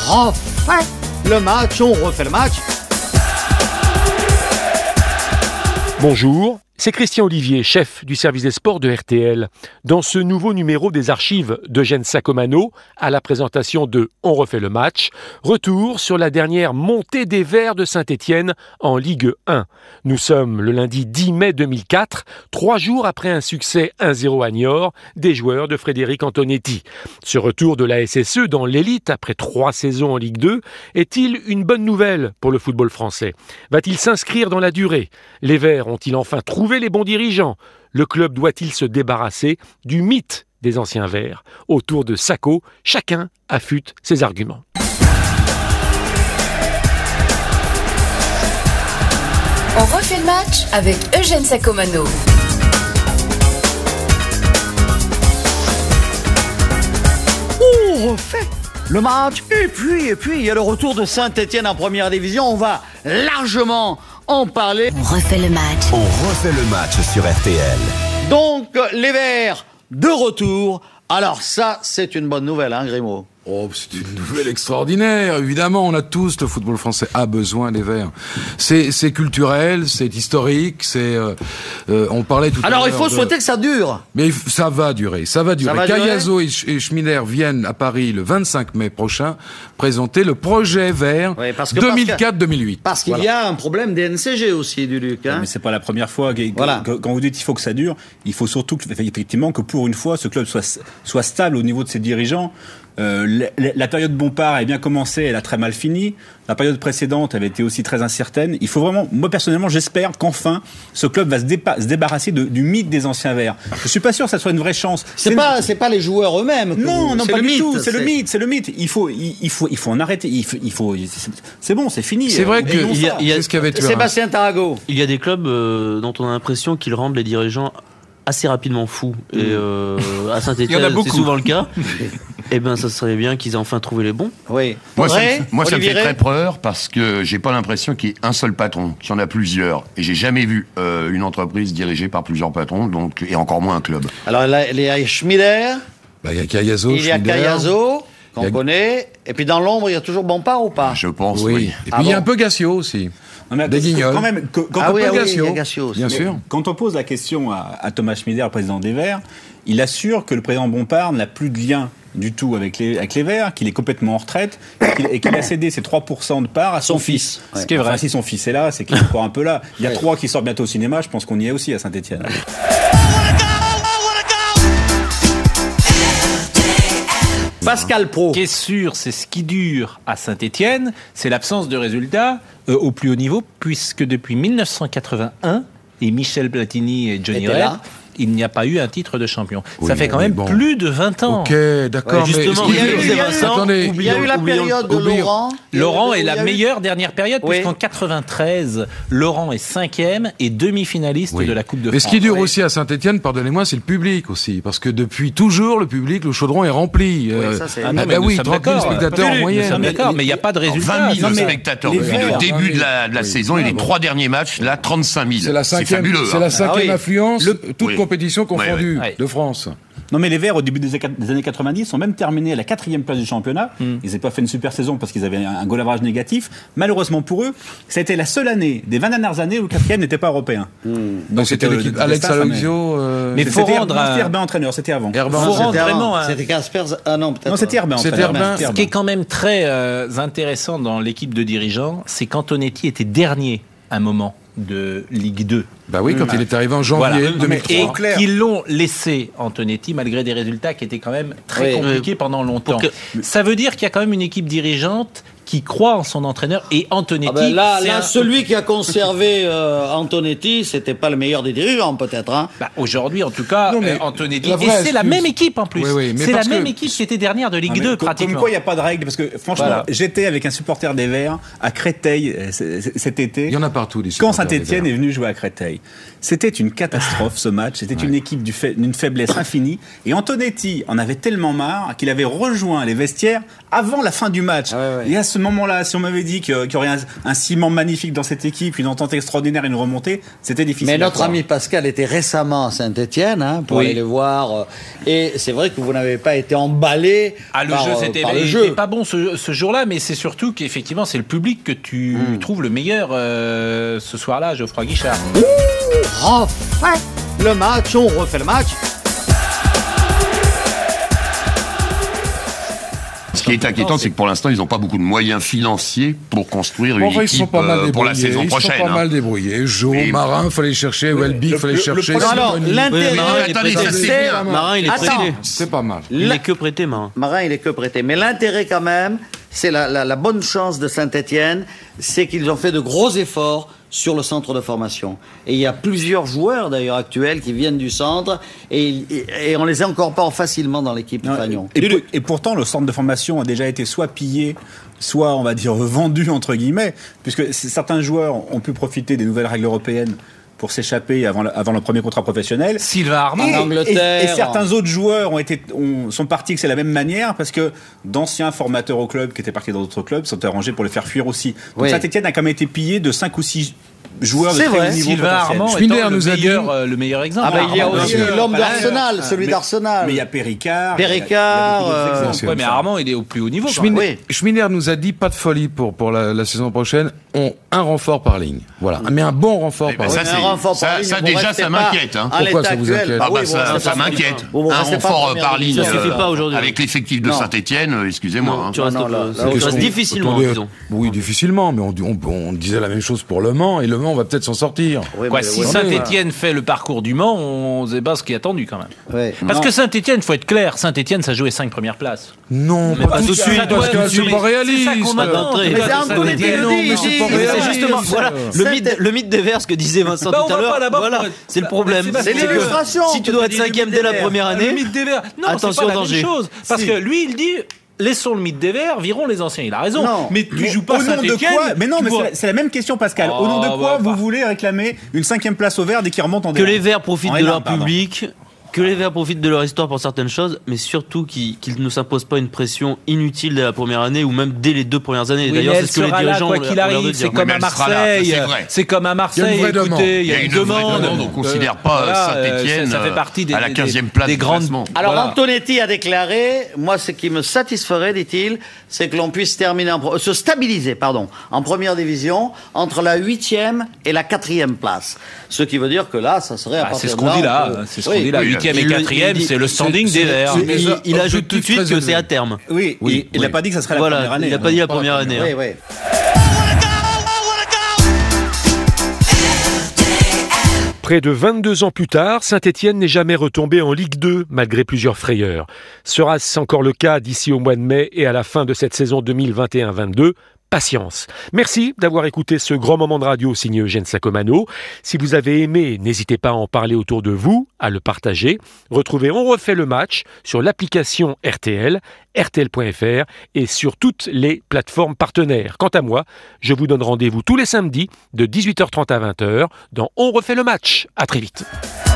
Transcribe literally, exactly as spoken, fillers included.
refait le match, on refait le match. Bonjour, c'est Christian Olivier, chef du service des sports de R T L. Dans ce nouveau numéro des archives d'Eugène Sacomano, à la présentation de On refait le match, retour sur la dernière montée des Verts de Saint-Étienne en Ligue un. Nous sommes le lundi dix mai deux mille quatre, trois jours après un succès un zéro à Niort des joueurs de Frédéric Antonetti. Ce retour de la S S E dans l'élite après trois saisons en Ligue deux est-il une bonne nouvelle pour le football français ? Va-t-il s'inscrire dans la durée ? Les Verts ont-ils enfin trouvé les bons dirigeants ? Le club doit-il se débarrasser du mythe des anciens Verts ? Autour de Sacco, chacun affûte ses arguments. On refait le match avec Eugène Sacomano. On refait le match. Et puis, et puis, il y a le retour de Saint-Étienne en première division. On va largement en parler. On refait le match. On refait le match sur R T L. Donc, les Verts de retour. Alors ça, c'est une bonne nouvelle, hein, Grimaud ? Oh, c'est une nouvelle extraordinaire. Évidemment, on a tous, le football français a besoin des Verts. C'est, c'est culturel, c'est historique, c'est. Euh, euh, on parlait tout à l'heure. Alors, il faut de... souhaiter que ça dure. Mais ça va durer, ça va durer. Cayazo et, Sch- et Schmider viennent à Paris le vingt-cinq mai prochain présenter le projet Vert oui, parce que, deux mille quatre deux mille huit. Parce qu'il voilà. y a un problème des N C G aussi, du Luc. Hein. Non, mais c'est pas la première fois. Que, voilà. que, quand vous dites qu'il faut que ça dure, il faut surtout que, effectivement que pour une fois, ce club soit soit stable au niveau de ses dirigeants. Euh, la, la période Bompard a bien commencé, elle a très mal fini. La période précédente avait été aussi très incertaine. Il faut vraiment, moi personnellement, j'espère qu'enfin ce club va se, dépa- se débarrasser de, du mythe des anciens Verts. Je suis pas sûr que ça soit une vraie chance. C'est, c'est pas, une... c'est pas les joueurs eux-mêmes. Non, vous... non, c'est pas le du mythe, tout. C'est, c'est le mythe, c'est le mythe. Il faut, il, il faut, il faut en arrêter. Il faut, il faut c'est, c'est bon, c'est fini. C'est vrai euh, que il y a, il y a, c'est ce qu'avait tué. Sébastien Tarago. Il y a des clubs euh, dont on a l'impression qu'ils rendent les dirigeants assez rapidement fous. Et euh, à Saint-Étienne, c'est souvent le cas. Eh ben, ça serait bien qu'ils aient enfin trouvé les bons. Oui. Moi, ça, Ray, me, moi ça me fait Ray. très peur parce que j'ai pas l'impression qu'il y ait un seul patron, qu'il y en a plusieurs. Et j'ai jamais vu euh, une entreprise dirigée par plusieurs patrons, donc, et encore moins un club. Alors, là, il y a Schmider. Bah, il y a Cayazo, Il y a Schmider. Cayazo, qu'on a... connaît. Et puis, dans l'ombre, il y a toujours Bompard ou pas ? Je pense, oui. oui. Et puis, ah il y a bon un peu Gassio aussi. Non, mais des Guignols. Quand même, quand, quand ah on oui, peut ah oui, Gassio, il y a Gassio aussi. bien mais sûr. Quand on pose la question à, à Thomas Schmider, président des Verts, il assure que le président Bompard n'a plus de lien du tout avec les, avec les Verts, qu'il est complètement en retraite et qu'il, et qu'il a cédé ses trois pour cent de part à son, son fils. fils. Ouais. Ce qui est vrai. Enfin, si son fils est là, c'est qu'il est encore un peu là. Il y a ouais. trois qui sortent bientôt au cinéma, je pense qu'on y est aussi à Saint-Étienne. Pascal Pro. Ce qui est sûr, c'est ce qui dure à Saint-Étienne, c'est l'absence de résultats euh, au plus haut niveau, puisque depuis dix-neuf cent quatre-vingt-un, et Michel Platini et Johnny Rep, il n'y a pas eu un titre de champion. Oui, ça fait quand même bon. plus de vingt ans. Ok, d'accord. Ouais, justement, mais il y a eu, il y a eu, attendez, il y a eu la période de oublions. Laurent. Laurent est la eu... meilleure dernière période, oui. puisqu'en quatre-vingt-treize, Laurent est cinquième et demi-finaliste oui. de la Coupe de mais France. Mais ce qui dure oui. aussi à Saint-Étienne, pardonnez-moi, c'est le public aussi. Parce que depuis toujours, le public, le chaudron est rempli. Oui, euh, ça, c'est... Ah, non, ah, bah oui, trente mille spectateurs en moyenne. Mais il n'y a pas de résultat. vingt mille non, spectateurs depuis le début de la, de la oui. saison et les trois derniers matchs, là, trente-cinq mille. C'est la cinquième, fabuleux. C'est la cinquième affluence, toute oui. compétition confondue oui, oui. de France. Non mais les Verts au début des années quatre-vingt-dix ont même terminé à la quatrième place du championnat. Mm. Ils n'avaient pas fait une super saison parce qu'ils avaient un goal average négatif. Malheureusement pour eux, ça a été la seule année des vingt dernières années où le quatrième n'était pas européen. Mm. Donc, Donc c'était, c'était l'équipe Alex Aloisio. Euh... Mais faut rendre à... C'était Herbin entraîneur, c'était avant. Herbin, faut c'était rendre vraiment. Un... C'était Casper. Ah non peut-être. Non c'était Herbin. C'était Herbin. Ce qui est quand même très euh, intéressant dans l'équipe de dirigeants, c'est qu'Antonetti était dernier à un moment de Ligue deux. Bah oui, quand mmh. il est arrivé en janvier voilà. deux mille trois. Et qu'ils l'ont laissé, Antonetti, malgré des résultats qui étaient quand même très oui. compliqués pendant longtemps. Que... Ça veut dire qu'il y a quand même une équipe dirigeante qui croit en son entraîneur, et Antonetti... Ah ben là, là un... celui qui a conservé euh, Antonetti, c'était pas le meilleur des dirigeants, peut-être. Hein. Bah, aujourd'hui, en tout cas, non, mais euh, Antonetti... Et c'est excuse. la même équipe, en plus. Oui, oui, c'est la même que... équipe qui était dernière de Ligue non, deux, comme, pratiquement. Comme quoi, il n'y a pas de règle, parce que franchement, voilà. j'étais avec un supporter des Verts à Créteil cet été. Il y en a partout, des supporters. Quand Saint-Étienne est venu jouer à Créteil. C'était une catastrophe, ce match. C'était ouais. une équipe du fa... d'une faiblesse infinie. Et Antonetti en avait tellement marre qu'il avait rejoint les vestiaires avant la fin du match. Ah ouais, ouais. Et à ce moment-là, si on m'avait dit qu'il y aurait un, un ciment magnifique dans cette équipe, une entente extraordinaire, une remontée, c'était difficile. Mais notre ami Pascal était récemment à Saint-Étienne hein, pour oui. aller les voir. Et c'est vrai que vous n'avez pas été emballé ah, le par, jeu. C'était, par le il jeu. C'était pas bon ce, ce jour-là, mais c'est surtout qu'effectivement, c'est le public que tu mmh. trouves le meilleur euh, ce soir-là, Geoffroy Guichard. Ouh, refait le match, on refait le match. Ce qui est inquiétant, c'est que pour l'instant, ils n'ont pas beaucoup de moyens financiers pour construire une bon, équipe ils sont pas mal pour la saison prochaine. Ils sont pas hein. mal débrouillés. Jo, mais... Marin, il fallait chercher. Welby, il fallait chercher. Non, alors, l'intérêt... Oui, Marin, il est prêté. C'est... Marin, il est prêté. Attends, c'est pas mal. Il est que prêté, Marin. Marin, il est que prêté. Mais l'intérêt, quand même, c'est la, la, la bonne chance de Saint-Étienne, c'est qu'ils ont fait de gros efforts sur le centre de formation. Et il y a plusieurs joueurs d'ailleurs actuels qui viennent du centre et, et, et on les incorpore facilement dans l'équipe non, Fagnon. Et, et, et pourtant le centre de formation a déjà été soit pillé, soit on va dire vendu entre guillemets, puisque certains joueurs ont pu profiter des nouvelles règles européennes pour s'échapper avant le, avant le premier contrat professionnel. Sylvain Armand. En Angleterre. Et, et certains autres joueurs ont été, ont, sont partis que c'est la même manière parce que d'anciens formateurs au club qui étaient partis dans d'autres clubs sont arrangés pour les faire fuir aussi. Donc oui. Saint-Étienne a quand même été pillé de cinq ou six joueurs c'est de très vrai. haut niveau. Sylvain Armand étant le meilleur, euh, le meilleur exemple. Ah bah il y a aussi euh, l'homme bah, d'Arsenal, euh, celui mais, d'Arsenal. Mais il y a Péricard. Péricard. Euh, ouais, mais Armand, il est au plus haut niveau. Schminer, oui. Schminer nous a dit pas de folie pour, pour la, la saison prochaine. On, un renfort par ligne. Voilà. Mais un bon renfort mais par ben ligne. Ça, un renfort ça, par ligne. ça déjà, ça m'inquiète. Hein. Pourquoi ça vous inquiète? Ah bah oui, ça, bon, ça m'inquiète. Bon, bon, un renfort par ligne. Ça suffit pas aujourd'hui. Avec l'effectif de Saint-Étienne, excusez-moi. Hein. Tu restes, non, là, là, là, tu restes là, difficilement, attendez, disons. Oui, difficilement, mais on, on, on disait la même chose pour Le Mans, et Le Mans, on va peut-être s'en sortir. Oui, Quoi, mais, si oui, Saint-Étienne fait le parcours du Mans, on ne sait pas ce qui est attendu quand même. oui. Parce Non. que Saint-Étienne, il faut être clair, Saint-Étienne, ça jouait cinq premières places. Non, Mais pas tout de suite, Ça doit parce être que tout de c'est pas suite. réaliste. C'est ça qu'on attend. Mais c'est un coup Saint-Étienne. d'été, non, mais c'est pas dit. réaliste. C'est justement voilà, le mythe, le mythe des Verts, ce que disait Vincent Bah, on tout à va l'heure. pas là-bas Voilà, pour être- c'est le problème. Bah, c'est que l'illustration. Si tu dois être Peut-être cinquième du dès la mythe des première Le année, mythe des Verts. Non, attention c'est pas au la danger. même chose. Parce Si. que lui, il dit. Laissons le mythe des Verts, virons les anciens. Il a raison. Non. Mais tu Mais joues pas au nom de Saint-Étienne. quoi Mais non, tu mais vois- c'est la, c'est la même question, Pascal. Oh, au nom de quoi bah, vous bah. voulez réclamer une cinquième place au Vert dès qu'ils remontent en Que D un? les Verts profitent En de N un, leur pardon. public, que les Verts profitent de leur histoire pour certaines choses, mais surtout qu'ils, qu'ils ne s'imposent pas une pression inutile dès la première année ou même dès les deux premières années. Oui, D'ailleurs, mais c'est elle ce que les sera là, dirigeants quoi ont qu'il l'air de arrive. dire. C'est comme mais à elle sera là, Marseille. c'est vrai. C'est comme à Marseille. Il y a une vraie demande. Écoutez, il y a Il y a une une vraie demande. demande. On considère pas Voilà, Saint-Étienne ça, ça fait partie des, à la des- quinzième des- place des du grandes. classement. Alors Voilà. Antonetti a déclaré, moi ce qui me satisferait, dit-il, c'est que l'on puisse terminer, en pro- se stabiliser, pardon, en première division entre la huitième et la quatrième place. Ce qui veut dire que là, ça serait à Ah, partir c'est ce de qu'on là, dit on là. peut- C'est ce qu'on Oui. dit là. Oui, Huitième il et le- quatrième, il dit- c'est le standing c'est- des Verts. c'est- Il, il- il Objectif ajoute tout de suite très que élevé. c'est à terme. Oui, Oui, il n'a oui. pas dit que ça serait la Voilà, première année. il n'a hein. pas dit la Pas la première première. année. Oui, hein. oui. Près de vingt-deux ans plus tard, Saint-Étienne n'est jamais retombé en Ligue deux, malgré plusieurs frayeurs. Sera-ce encore le cas d'ici au mois de mai et à la fin de cette saison deux mille vingt et un vingt-deux ? Patience. Merci d'avoir écouté ce grand moment de radio signé Eugène Sacomano. Si vous avez aimé, n'hésitez pas à en parler autour de vous, à le partager. Retrouvez On refait le match sur l'application R T L, R T L point F R et sur toutes les plateformes partenaires. Quant à moi, je vous donne rendez-vous tous les samedis de dix-huit heures trente à vingt heures dans On refait le match. À très vite.